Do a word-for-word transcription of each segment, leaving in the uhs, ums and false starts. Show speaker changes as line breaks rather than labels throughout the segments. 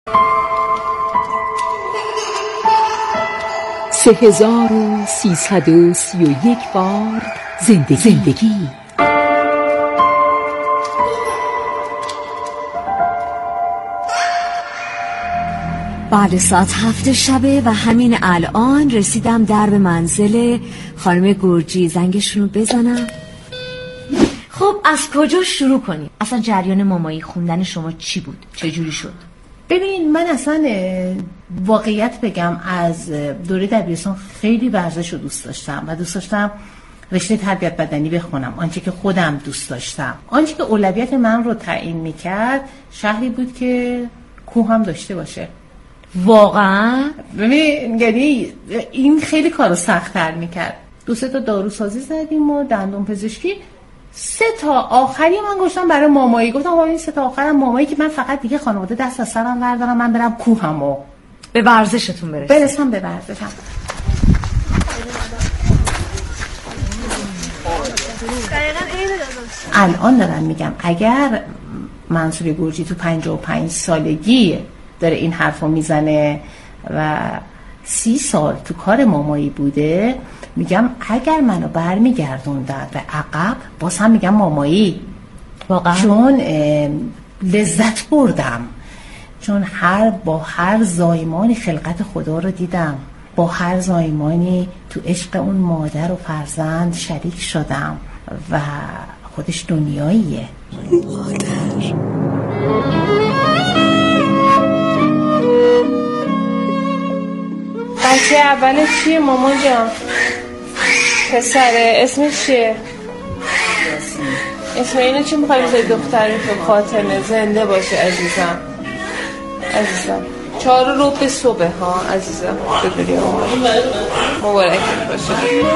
سه هزار و سیصد و سی و یک بار زندگی, زندگی.
بله، ساعت هفت شبه و همین الان رسیدم درب منزل خانم گرجی. زنگشون رو بزنم. خب از کجا شروع کنیم؟ اصلا جریان مامایی خوندن شما چی بود؟ چه جوری شد؟
ببین، من اصلا واقعیت بگم از دوره دبیرستان خیلی ورزش رو دوست داشتم و دوست داشتم رشته تربیت بدنی بخونم، آنچه که خودم دوست داشتم. آنچه که اولویت من رو تعیین میکرد شهری بود که کوه هم داشته باشه.
واقعا؟
ببین، یعنی این خیلی کارو سخت‌تر میکرد. دو سه تا داروسازی زدیم و دندون پزشکی. سه تا آخری من گفتم برای مامایی، گفتم این سه تا آخرم مامایی که من فقط دیگه خانواده دست از سرم بردارم، من برم کوهمو
به ورزشتون برسم.
برسم به ورزشم. الان دارم میگم اگر منصور گرجی تو پنجاه و پنج سالگی داره این حرفو میزنه و سی سال تو کار مامایی بوده، میگم اگر منو برمیگردوندن به عقب باز هم میگم مامایی.
واقعا؟
چون لذت بردم، چون هر با هر زایمانی خلقت خدا رو دیدم، با هر زایمانی تو عشق اون مادر و فرزند شریک شدم و خودش دنیاییه. مادر
بچه اولش چیه مامان جان؟ پسره. اسمش چیه؟ اسم اینو چی میخوایی بزنی دختری تو؟ فاطمه. زنده باشه عزیزم. عزیزم چهار رو به صبح ها عزیزم. بدونی مبارکت باشه.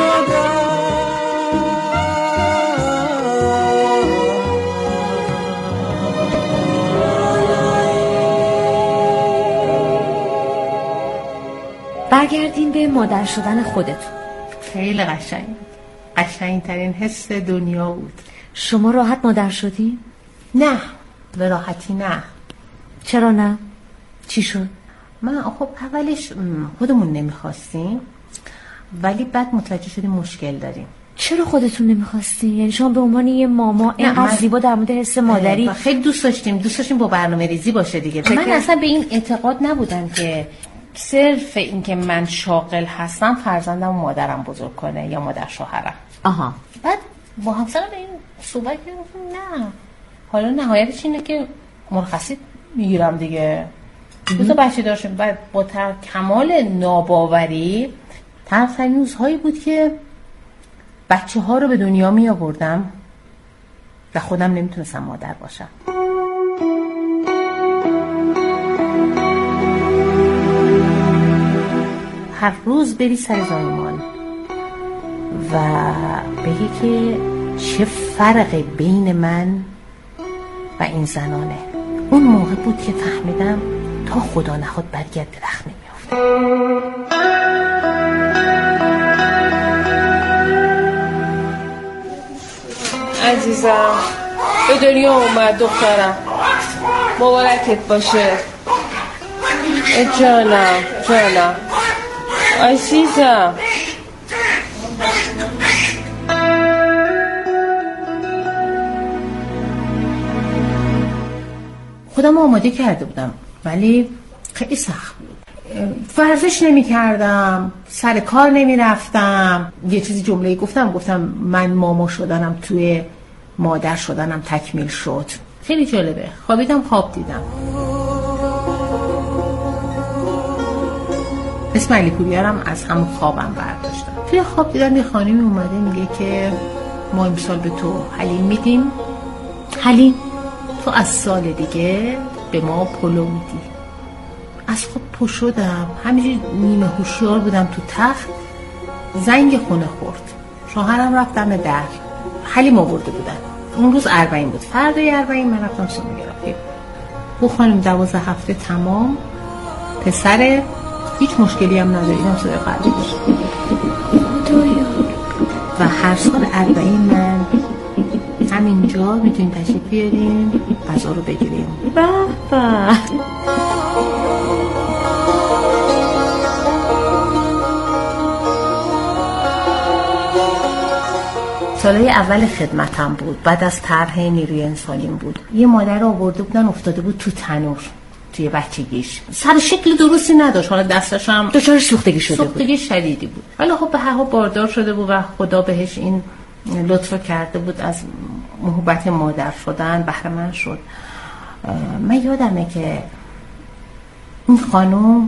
برگردین به مادر شدن خودتون.
خیلی قشنگ، قشنگترین حس دنیا بود.
شما راحت مادر شدی؟
نه، به راحتی نه.
چرا نه؟ چی شد؟
من خب اولش خودمون نمیخواستیم، ولی بعد متوجه شدیم مشکل داریم.
چرا خودتون نمیخواستین؟ یعنی شما به عنوان یه ماما اینقدر زیبا در مورد حس مادری
خیلی دوست داشتیم دوست داشتیم با برنامه ریزی باشه دیگه. من اصلا به این اعتقاد نبودم که صرف این که من شاغل هستم فرزندم و مادرم بزرگ کنه یا مادر شوهرم.
آها.
بعد با همسرم به این صحبت کردم نه، حالا نهایتش اینه که مرخصی میگیرم دیگه. دو تا بچه داشتم. بعد با تر کمال ناباوری تلخ‌ترین روزهایی بود که بچه ها رو به دنیا می آوردم و خودم نمیتونستم مادر باشم. هر روز بری سر زایمان و بگی که چه فرق بین من و این زنانه. اون موقع بود که فهمیدم تا خدا نخواد برگرد درخت نمیافته.
عزیزم به دنیا اومد دخترم، مبارکت باشه. جانم جانم عزیزم.
خودم آماده کرده بودم ولی خیلی سخت بود. ورزش نمی کردم، سر کار نمی رفتم. یه چیزی جمله‌ای گفتم گفتم من ماما شدنم توی مادر شدنم تکمیل شد. خیلی جالبه. خوابیدم خواب دیدم. اسم علی پوریارم از همون خوابم برداشتم. توی خواب دیدم یه خانمی اومده میگه که ما امسال به تو حلیم میدیم.
حلیم؟
تو از سال دیگه به ما پلو میدی. از خواب پا شدم، همینجوری نیمه هوشیار بودم تو تخت. زنگ خونه خورد. شوهرم رفت دم در. حلیم آورده بودن. اون روز اربعین بود. فردای اربعین من رفتم سونوگرافی. او خانم دوازده هفته تمام، پسر هیچ مشکلی هم نداری، هم صدای قلبی داشت و هر سال اربعین من همینجا میتونیم تشریف بیاریم غذا رو بگیریم.
به به.
سالهای اول خدمتم بود، بعد از طرح نیروی انسانیم بود. یه مادر رو آورده بودن افتاده بود تو تنور توی بچگیش، سر شکل درستی نداشت، حالا دستش هم
دچار سوختگی شده بود،
سوختگی شدیدی بود، ولی خب به هر حال باردار شده بود و خدا بهش این لطف کرده بود از محبت مادر شدن بهره مند شد. من یادمه که این خانم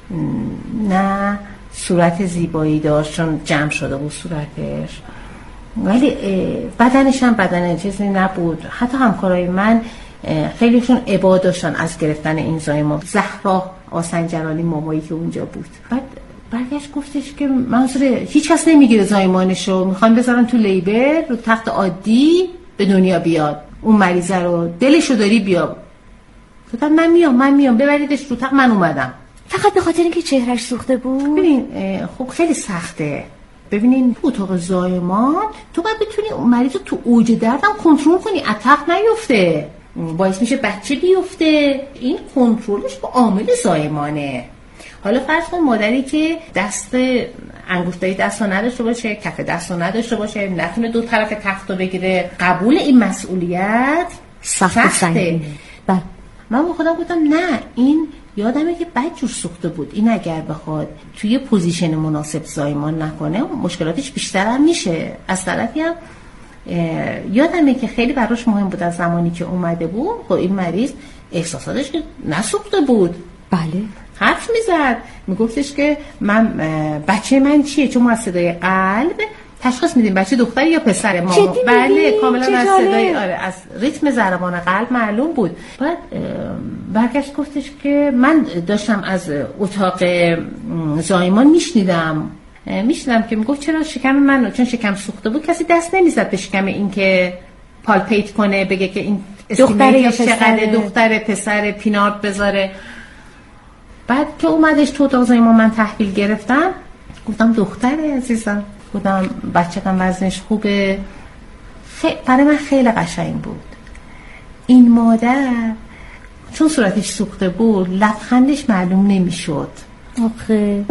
نه صورت زیبایی داشت چون جمع شده بود صورتش، ولی بدنش هم بدن چیزی نبود. حتی همکارای من خیلیشون ابا داشتن از گرفتن این زایمان. زهرا آسنجرانی مامایی که اونجا بود، بعد برگشت گفتش که منظور هیچ کس نمیگیره زایمانشو، میخوان بذارن تو لیبر رو تخت عادی به دنیا بیاد، اون مریضه رو دلشو داری بیا. گفتم من میام من میام ببریدش رو تخت. من اومدم
فقط به خاطر اینکه چهرهش سوخته بود.
ببین خب خیلی سخته. ببینین اتاق زایمان تو باید بتونی اون مریض رو تو اوج دردم کنترل کنی، از تخت نیفته، باعث میشه بچه بیفته. این کنترلش با عامل زایمانه. حالا فرض کن مادری که دست انگشتای دستو نداشته باشه، کف دستو نداشته باشه، نتونه دو طرف تختو بگیره، قبول این مسئولیت
سخت سنگینه.
بله. من با خودم گفتم نه، این یادمه که بدجور سوخته بود، این اگر بخواد توی پوزیشن مناسب زایمان نکنه مشکلاتش بیشتر هم میشه. از طرفی هم یادمه که خیلی براش مهم بود از زمانی که اومده بود با این مریض احساساتش که نسوخته بود.
بله.
حرف میزد، میگفتش که من بچه من چیه، چون ما از صدای قلب تشخیص میدیم بچه دختری یا پسره. ما بله کاملا از صدای آره از ریتم ضربان قلب معلوم بود. بعد برگشت گفتش که من داشتم از اتاق زایمان میشنیدم میشنیدم که میگفت چرا شکم من، چون شکم سوخته بود کسی دست نمیزد به شکم این که پالپیت کنه بگه که این
دختره یا
پسره، دختره پسره، پینارد بذاره. بعد که اومدش تو اتاق زایمان من تحویل گرفتم گفتم دختره عزیزم، گفتم بچه‌م وزنش خوبه. خیلی برای من خیلی قشنگ بود. این مادر چون صورتش سوخته بود لبخندش معلوم نمیشد.
آخه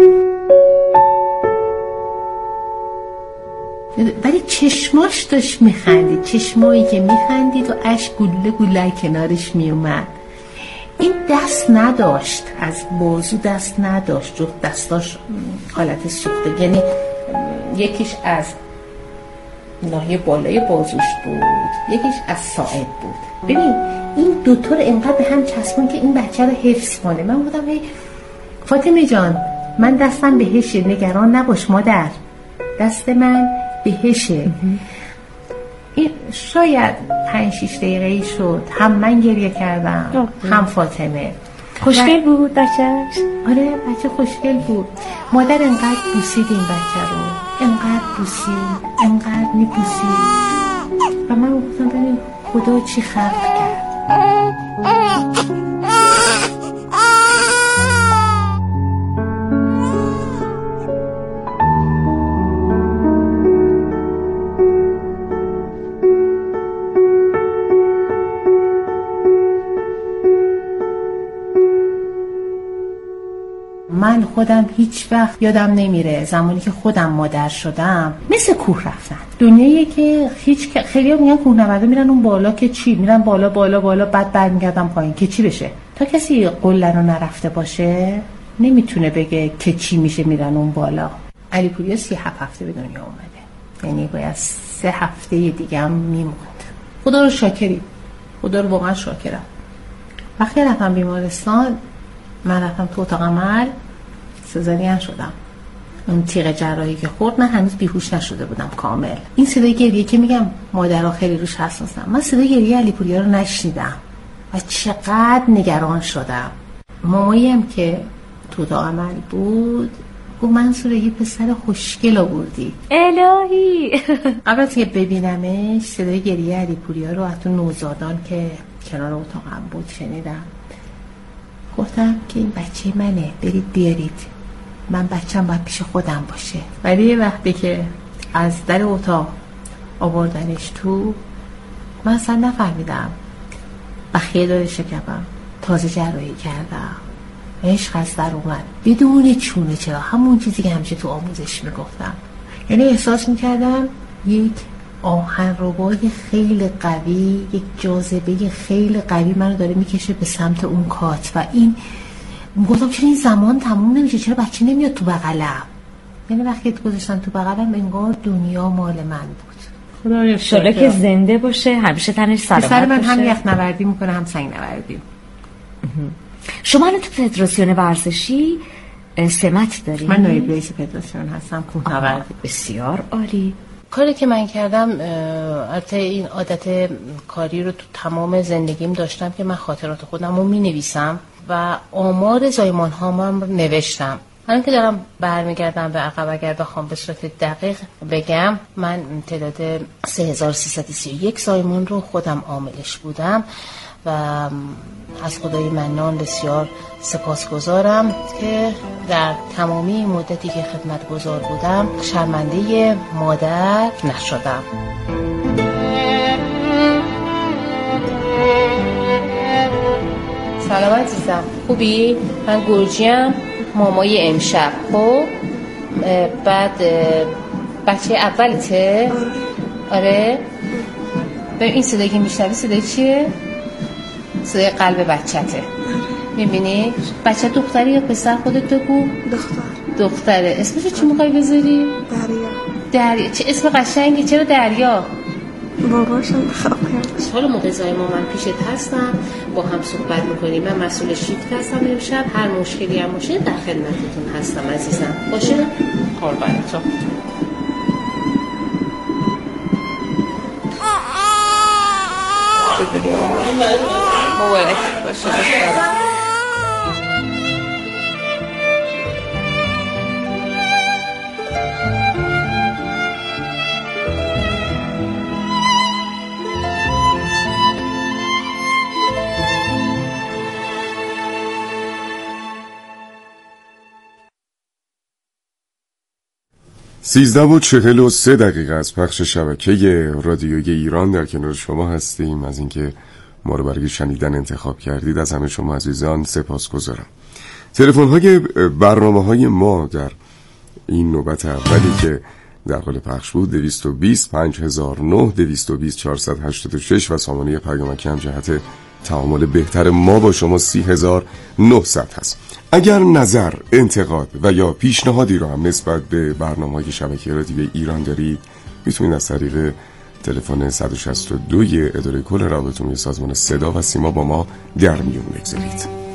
ولی چشماش داشت میخندید، چشمایی که میخندید و اشک گله گله کنارش میومد. این دست نداشت، از بازو دست نداشت، جفت دستاش حالت سوخته، یعنی یکیش از ناحیه بالای بازوش بود یکیش از ساعد بود. ببین این دوتا رو انقدر به هم چسبون که این بچه رو حفظ کنه. من بودم هی فاطمه جان من دستم بهشه، نگران نباش مادر، دست من بهشه. این شاید پنج شیش دقیقه‌ای شد، هم من گریه کردم هم فاطمه.
خوشگل بود بچه‌ش؟
آره بچه خوشگل بود. مادر انقدر بوسید این بچه رو، انقدر بوسید، انقدر میبوسید و من گفتم ببین خدا چی خلق کرد. من خودم هیچ وقت یادم نمیره زمانی که خودم مادر شدم مثل کوه رفتن. دنیایی که هیچ خیلی‌ها میگن کوهنوردا میرن اون بالا که چی، میرن بالا بالا بالا بعد برمیگردن پایین که چی بشه. تا کسی قله رو نرفته باشه نمیتونه بگه که چی میشه میرن اون بالا. علی پوریا سی هفت هفته به دنیا اومده، یعنی باید سه هفته دیگه هم میموند. خدا رو شاکری، خدا رو واقعا شاکرم. وقتی رفتم بیمارستان من رفتم تو اتاق عمل، سزارین شدم. اون تیغ جراحی که خورد من هنوز بیهوش نشده بودم کامل. این صدای گریه که میگم مادرها خیلی روش حساسن، من صدای گریه علی پوریا رو نشنیدم و چقدر نگران شدم. ماماییم که تو اتاق عمل بود گفت منصور یه پسر خوشگل آوردی.
الهی.
قبل از که ببینمش صدای گریه علی پوریا رو از تو نوزادان که کنار اتاقم بود شنیدم. گفتم که این بچه منه، برید بیارید، من بچه‌م باید پیش خودم باشه. ولی یه وقتی که از در اتاق آوردنش تو من اصلا نفهمیدم بخیه داره شکمم، تازه جراحی کردم، عشق از در اومد بدون چونه چرا، همون چیزی که همیشه تو آموزش میگفتم. یعنی احساس میکردم یک آهنربای خیلی قوی، یک جاذبه خیلی قوی منو داره میکشه به سمت اون کات و این گفتم چرا این زمان تموم نمیشه، چرا بچه نمیاد تو بغلم. یعنی وقتی گذاشتن تو بغلم انگار دنیا مال من بود.
خدا شکر که زنده باشه، همیشه تنش سلامت باشه.
پسر من هم یخ نوردی میکنه هم سنگ نوردی.
شما الان تو فدراسیون ورزشی سمت داری؟
من نایب رئیس فدراسیون هستم کوهنوردی.
بسیار عالی.
کاری که من کردم، البته این عادت کاری رو تو تمام زندگیم داشتم که من خاطرات خودم رو می نویسم و آمار زایمان هامم رو نوشتم. الان که دارم برمیگردم به عقب، اگر بخوام به صورت دقیق بگم، من تعداد سه هزار و سیصد و سی و یک زایمان رو خودم عاملش بودم و از خدای منان بسیار سپاسگزارم که در تمامی مدتی که خدمتگزار بودم شرمنده مادر نشدم. سلام عزیزم، خوبی؟ من گرجیم، مامای امشب. خب بعد بچه اولته؟ آره. به این صدایی که میشنوی صدای چیه؟ صدای قلب بچته. میبینی؟ بچه دختری یا پسر؟ خودت بگو.
دختر.
دختره. اسمشو چی میخوای بذاری؟
دریا.
دریا. چه اسم قشنگی. چرا دریا؟
باباشم خواب کردش.
حالا موقع زایمان من پیشت هستم، با هم صحبت میکنیم. من مسئول شیفت هستم امشب. هر مشکلی هم باشه در خدمتتون هستم عزیزم. باشه؟ قربان تو.
مبارک باشه.
سیزده و چهل و سه دقیقه از پخش شبکه رادیوی ایران در کنار شما هستیم. از اینکه ما رو برای شنیدن انتخاب کردید از همه شما عزیزان سپاس گذارم. تلفن های برنامه های ما در این نوبت اولی که در حال پخش بود دویست و بیست پنج هزار و نه، دویست و بیست چهارصد و هشتاد و شش و سامانه پیامکی هم جهت تعامل بهتر ما با شما سی هزار و نهصد هست. اگر نظر، انتقاد و یا پیشنهادی رو هم نسبت به برنامه‌های شبکه رادیوی ایران دارید، میتونید از طریق تلفن صد و شصت و دو اداره کل روابط عمومی سازمان صدا و سیما با ما در میون بگذارید.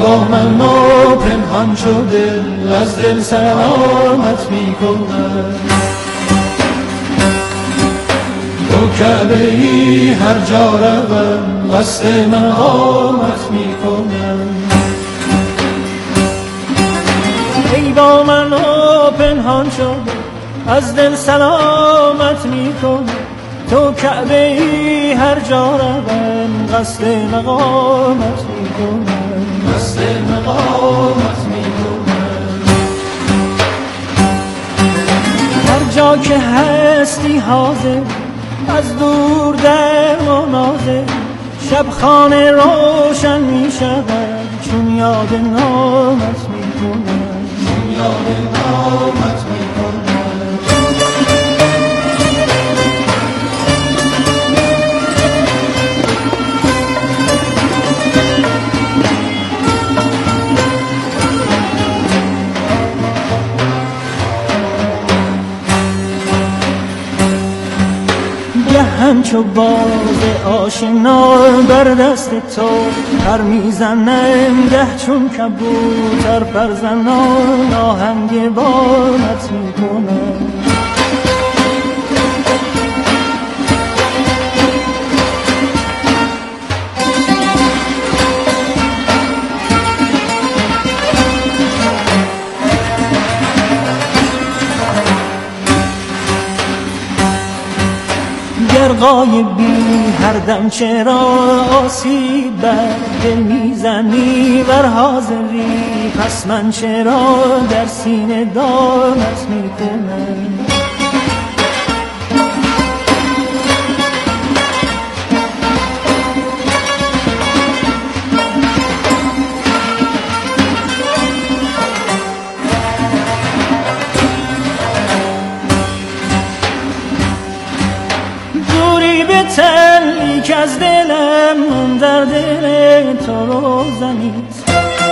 با من پنهان شده از دل سلامت میکنم. تو کعبه ای هر جا روم قصد مقامت میکنم. ای با من پنهان شده از دل سلامت میکنم. تو کعبه ای هر جا روم قصد مقامت میکنم. قصد مقامت میکنم. هر جا که هستی حاضر از دور در مناظر شب خانه روشن می شود چون یاد نامت می کنم. چون یاد نامت می کنم. همچو باز آشنا بر دست تو پر میزنم ده چون کبوتر پر زنان آهنگ بامت میکنم. گر غایبی هر دم چرا آسیب بر دل میزنی ور حاضری پس من چرا در سینه دامت میکنم. تنی که از دلم من در دل تو روزنیست.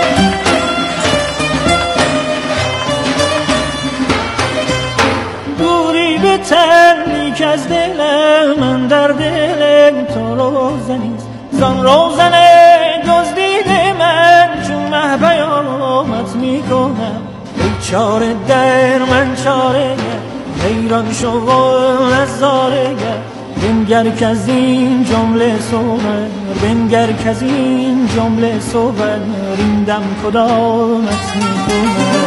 دوری به تنی که از دلم من در دل تو روزنیست. زان روزن دزدید من چون مه پیامت میکنم. ای چاره در من چاره گر حیران شو و نظاره گر بنگر که از این جمله صور بنگر که از این جمله صور این دم کدامت میکنم.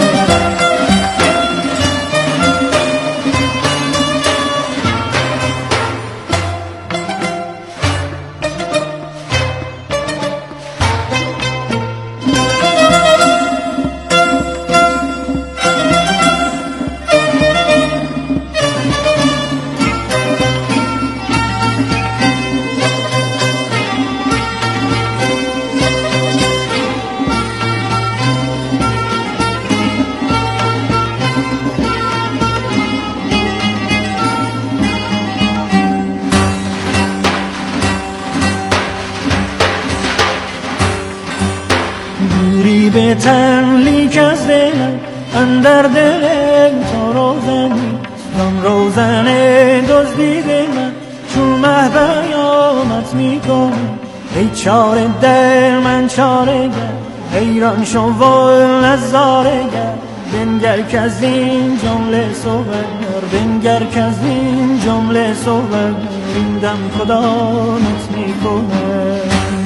به تن لیک از دلم اندر دل تو روزنی زان روزن دزدید من چون مه پیامت میکنم. ای چاره در من چاره گر حیران شو و نظاره گر بنگر که از این جمله صور بنگر که از این جمله صور این دم کدامت میکنم.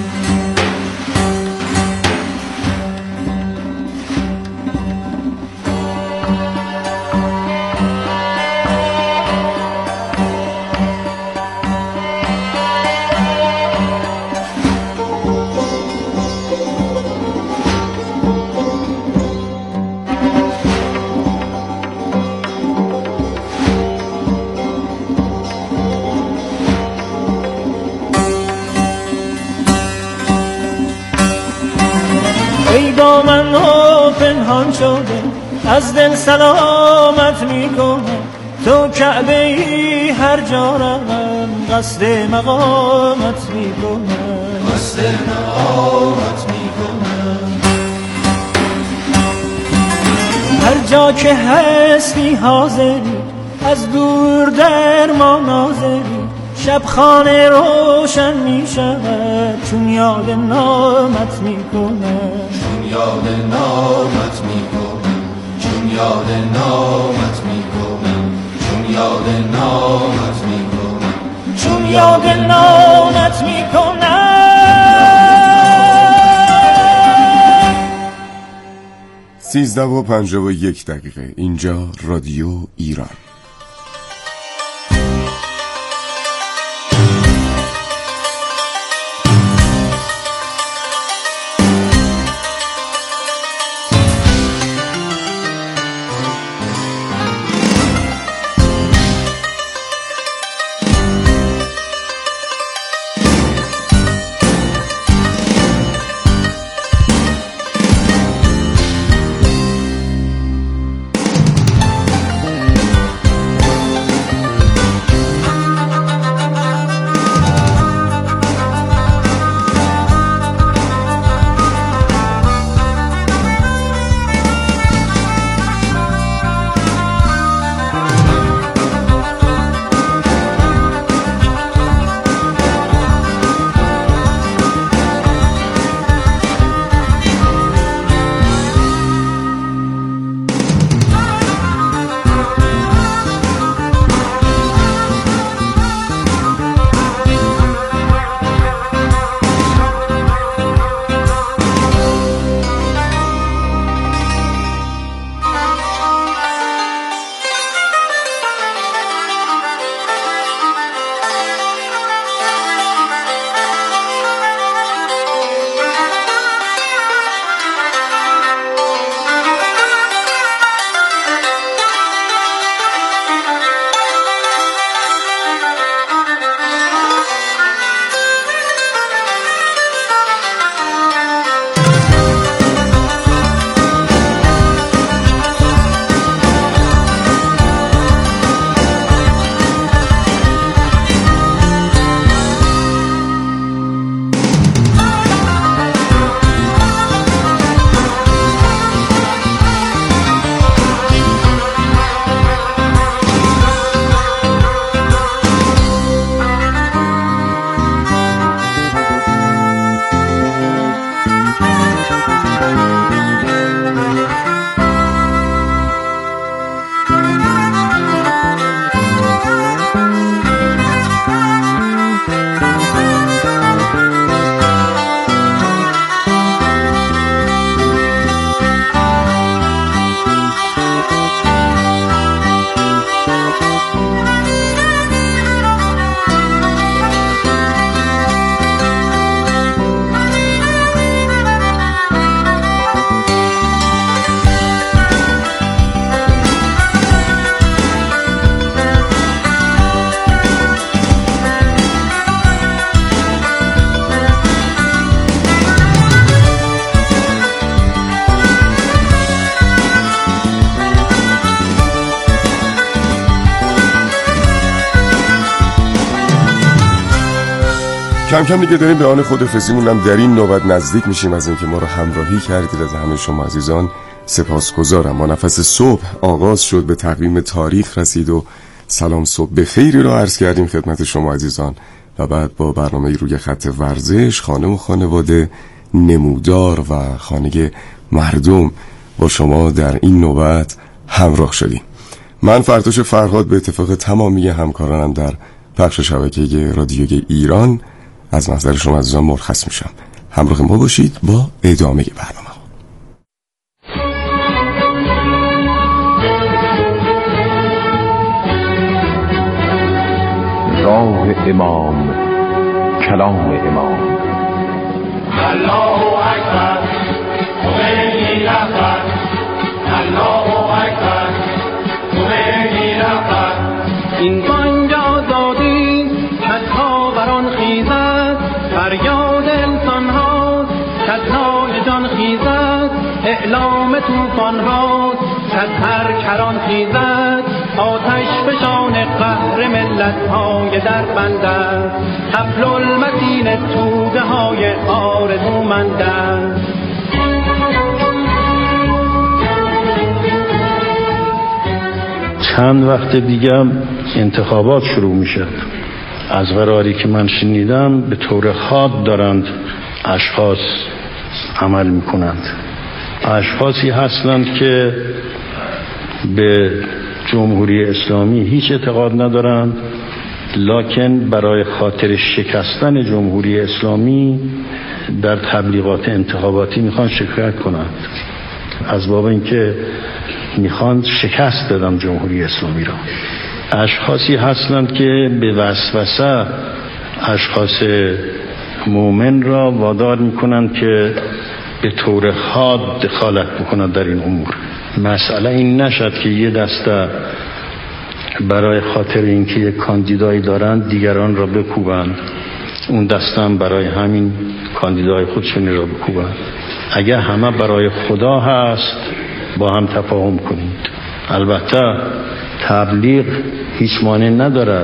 با من پنهان شده از دل سلامت میکنم. تو کعبه ای هر جا روم قصد مقامت میکنم. قصد مقامت میکنم. هر جا که هستی حاضری از دور در ما ناظری شب خانه روشن می شود چون یاد نامت می کنم.
یاد نامت میکنم، چون یاد نامت میکنم، چون یاد نامت میکنم،
چون یاد نامت میکنم.
سیزده و پنجاه و یک دقیقه. اینجا رادیو ایران. کم کم دیگه داریم به آن خدافظیمون هم در این نوبت نزدیک میشیم. از اینکه ما رو همراهی کردید از همه شما عزیزان سپاسگزارم. ما نفس صبح آغاز شد، به تقویم تاریخ رسید و سلام صبح بخیری رو عرض کردیم خدمت شما عزیزان و بعد با برنامه روی خط ورزش، خانه و خانواده، نمودار و خانه مردم با شما در این نوبت همراه شدیم. من فرتوش فرهاد به اتفاق تمامی همکارانم در پخش شبکه رادیوی ایران از محضر شما عزیزان مرخص میشم. همراه ما باشید با ادامه برنامه.
راه امام، کلام امام.
الله اکبر، خمینی رهبر. الله اکبر، خمینی رهبر. این بانگ آزادی کسها بران خیزد، فریاد انسان ها کسهای جان خیزد، اعلام توفان ها کس هر کران خیزد، آتش فشان قهر ملت های در بند است، حبل المتین توده های آرزومند است.
چند وقت دیگه انتخابات شروع میشه. از قراری که من شنیدم به طور خاص دارند اشخاص عمل میکنند. اشخاصی هستند که به جمهوری اسلامی هیچ اعتقاد ندارند، لکن برای خاطر شکستن جمهوری اسلامی در تبلیغات انتخاباتی میخوان شرکت کنند، از باب اینکه میخوان شکست بدن جمهوری اسلامی را. اشخاصی هستند که به وسوسه اشخاص مؤمن را وادار میکنند که به طور حاد دخالت بکنند در این امور. مسئله این نشد که یه دسته برای خاطر اینکه یک کاندیدایی دارند دیگران را بکوبند، اون دسته هم برای همین کاندیدای خودشون را بکوبند. اگر همه برای خدا هست با هم تفاهم کنید. البته تبلیغ هیچ مانع ندارد،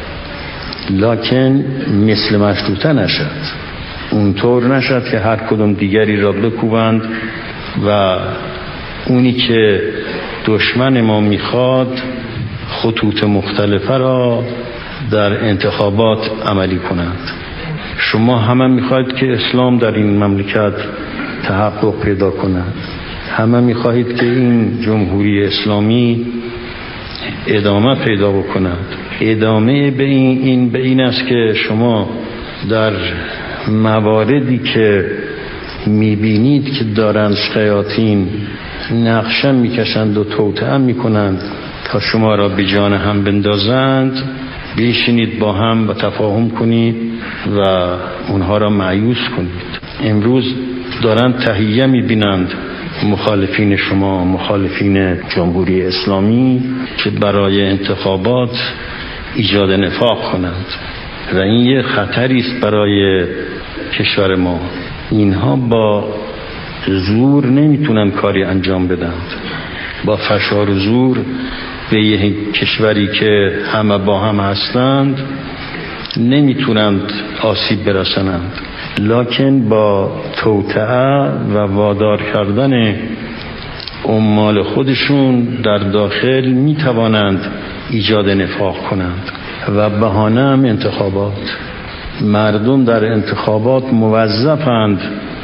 لکن مثل مشروطه نشد. اونطور نشد که هر کدوم دیگری را بکوبند و اونی که دشمن ما میخواد خطوط مختلفه را در انتخابات عملی کنند. شما همه میخواهید که اسلام در این مملکت تحقق پیدا کند، همه میخواهید که این جمهوری اسلامی ادامه پیدا بکند. ادامه به این, این به این است که شما در مواردی که میبینید که دارند شیاطین نقشه میکشند و توطئه میکنند تا شما را به جان هم بندازند، بشینید با هم و تفاهم کنید و اونها را مایوس کنید. امروز دارند تهیه میبینند مخالفین شما، مخالفین جمهوری اسلامی، که برای انتخابات ایجاد نفاق کنند و این یه خطری است برای کشور ما. اینها با زور نمیتونن کاری انجام بدند، با فشار و زور به یه کشوری که همه با هم هستند نمیتونند آسیب برسانند، لکن با توطئه و وادار کردن عمال خودشون در داخل میتوانند ایجاد نفاق کنند و بهانه هم انتخابات. مردم در انتخابات موظفند،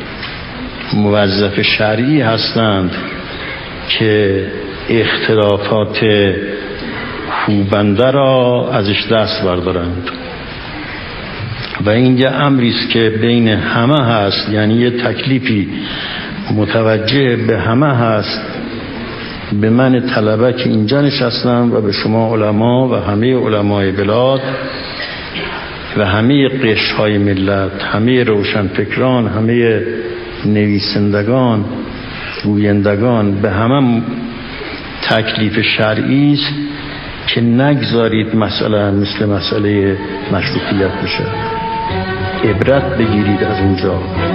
موظف شرعی هستند که اختلافات خوبنده را ازش دست بردارند و این یه امری است که بین همه هست، یعنی یه تکلیفی متوجه به همه هست. به من طلبه که اینجا نشستم و به شما علما و همه علمای بلاد و همه قشرهای ملت، همه روشنفکران، همه نویسندگان، گویندگان، به همه تکلیف شرعی است که نگذارید مسئله مثل مسئله مشروطیت بشه. عبرت بگیرید از اونجا.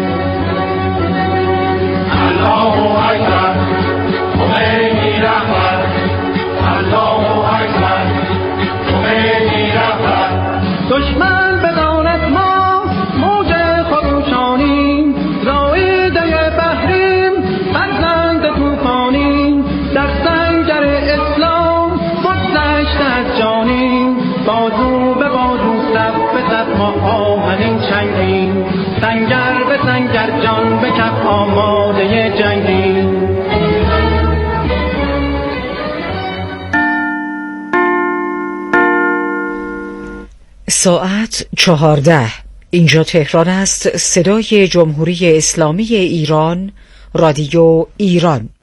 الله اکبر، خمینی رهبر، الله اکبر، خمینی رهبر.
دشمن بداند ما موج خروشانیم، رایده بحریم، فرزند طوفانیم، در سنگر اسلام بگذشته از جانیم، بازو به بازو صف به صف ما آهنین چنگیم، سنگر به سنگر جان به کف آماده جنگیم.
ساعت چهارده. اینجا تهران است. صدای جمهوری اسلامی ایران، رادیو ایران.